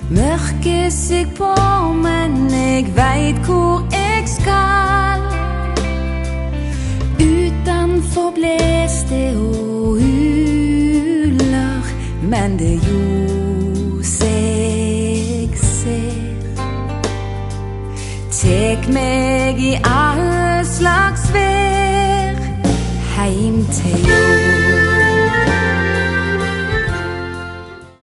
Mørket seg på, men jeg vet hvor jeg skal. Utenfor bles det og huler, men det ljos jeg ser tek meg i all slags vær heim til jord.